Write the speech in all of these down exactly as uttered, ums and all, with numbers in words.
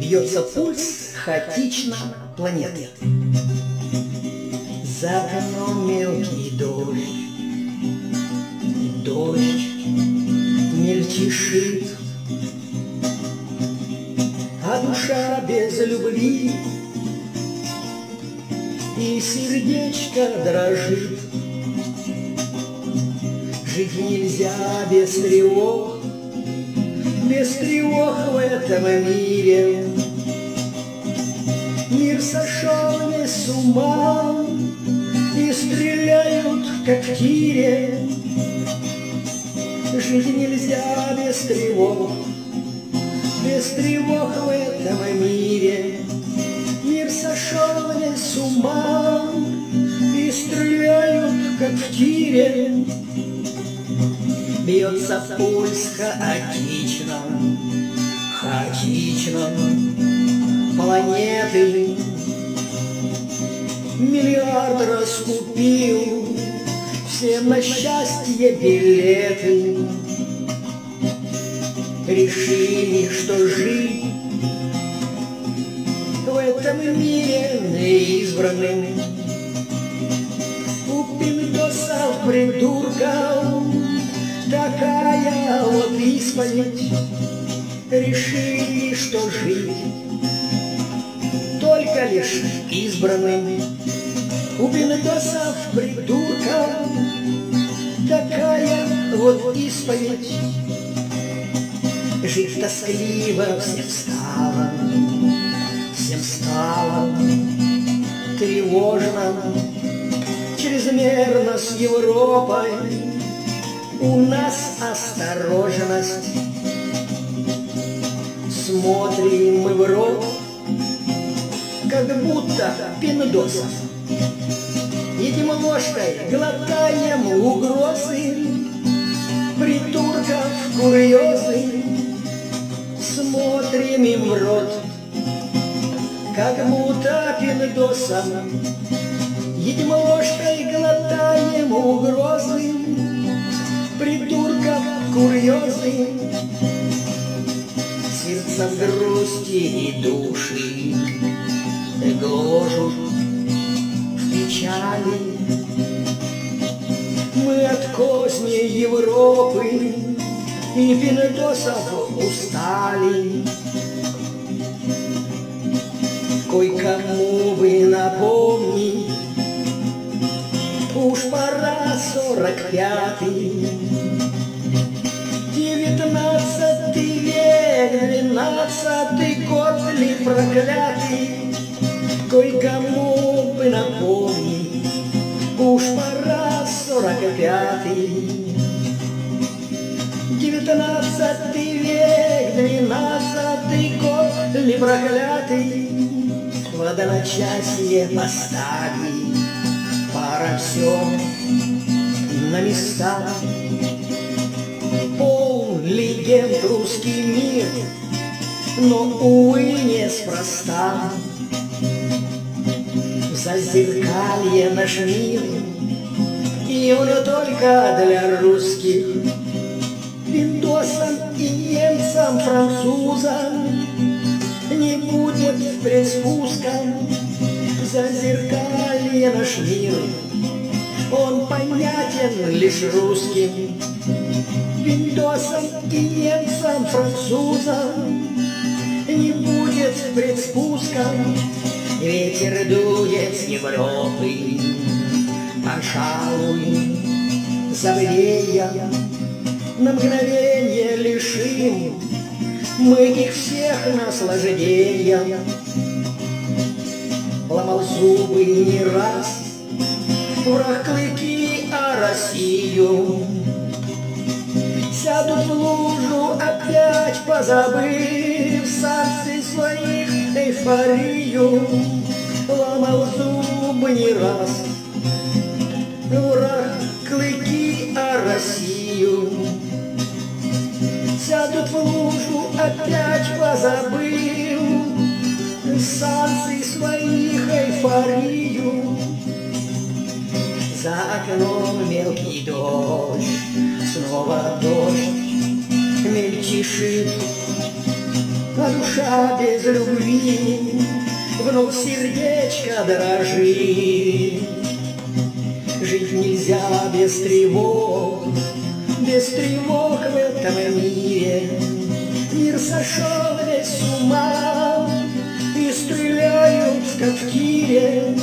Бьется пульс хаотично планеты. За окном мелкий дождь, дождь мельтешит, а душа без любви, и сердечко дрожит. Жить нельзя без тревог, без тревог в этом мире. Мир сошел весь с ума, и стреляют, как в тире. Жить нельзя без тревог, без тревог в этом мире. Мир сошел весь с ума, и стреляют, как в тире. Бьется пульс хаотично, хаотично планеты. Миллиард раскупил всем на счастье билеты. Решили, что жить в этом мире неизбранным. У пиндосов придурков такая вот исповедь. Решили, что жить только лишь избранным. У пиндосов придурков такая вот исповедь. Жить тоскливо всем стало, всем стало тревожно. Чрезмерно с Европой у нас осторожность. Смотрим мы в рот, как будто пиндосов. Едим ложкой, глотаем угрозы, придурков курьезы. Смотрим им в рот, как будто пиндосов. Едим ложкой, глотаем угрозы, придурков курьезы. Сердцем грусти и души гложут в печали. Мы от козни Европы и пиндосов устали. Кое-кому бы напомнить, уж пора сорок пятый. Девятнадцатый век, двенадцатый год ли проклятый. Кое-кому бы напомнить, уж пора сорок пятый. Девятнадцатый век, двенадцатый год ли проклятый. В одночасье поставить пора все на места. Полн легенд русский мир, но, увы, неспроста. В зазеркалье наш мир, и он только для русских. Пиндосам и немцам, французам не будет приспуском. Зазеркалье наш мир, он понятен лишь русским. Пиндосам и немцам, французам не будет предспуском. Ветер дует с Европы, пожалуй, забрея. На мгновенье лишим мы их всех наслаждения. Ломал зубы не раз враг клыки, а Россию. Сядут в лужу опять, позабыв санкций своих эйфорию. Ломал зубы не раз враг клыки, а Россию. Сядут в лужу опять, позабыв санкций своих эйфорию. За окном мелкий дождь, снова дождь мельтешит, а душа без любви вновь сердечко дрожит. Жить нельзя без тревог, без тревог в этом мире. Мир сошел весь с ума, и стреляют, как в тире.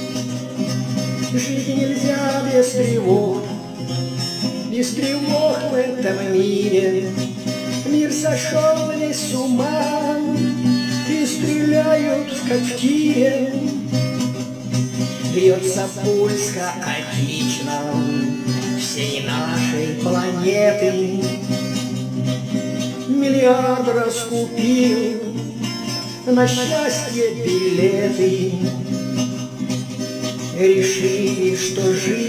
Жить нельзя без тревог, без тревог в этом мире. Мир сошел весь с ума, и стреляют, как в тире. Бьется пульс хаотично всей нашей планеты. Миллиард раскупил на счастье билеты. Решили, что жить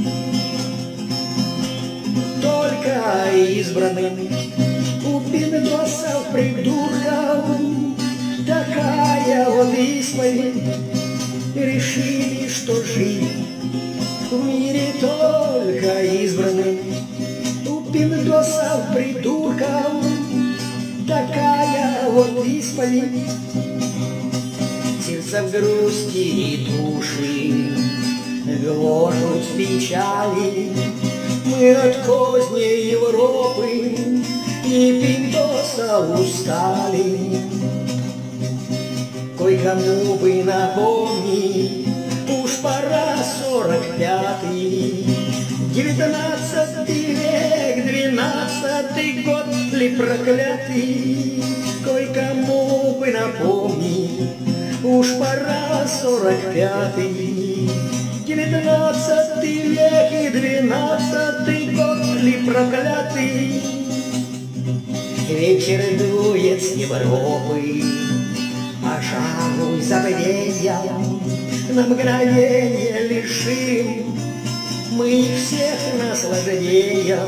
только избранным. У пиндосов придурков такая вот исповедь. Решили, что жить в мире только избранным. У пиндосов придурков такая вот исповедь. Сердца в грусти и души гложут в печали. Мы от козни Европы и пиндоса устали. Кое-кому бы напомнить, уж пора сорок пятый, девятнадцатый век, двенадцатый год ли проклятый. Кое-кому бы напомнить, уж пора сорок пятый, девятнадцатый век и двенадцатый год ли проклятый. Вечер дует с Европы, пожалуй, забвенья, на мгновение лишим мы их всех наслаждения.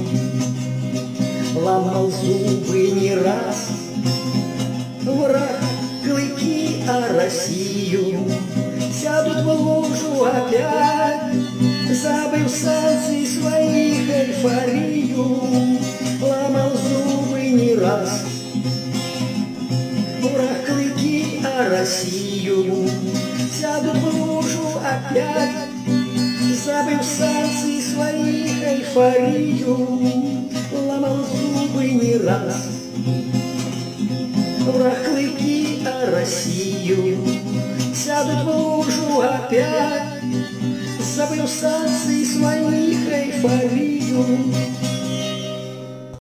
Ломал зубы не раз враг клыки, а Россию сядут в лужу опять, забыв санкций своих эйфорию. Ломал зубы не раз враг клыки, а Россию сядут в лужу опять, забыв санкций своих эйфорию. Ломал зубы не раз враг клыки, а Россию сядут в лужу опять, забыв санкций своих эйфорию.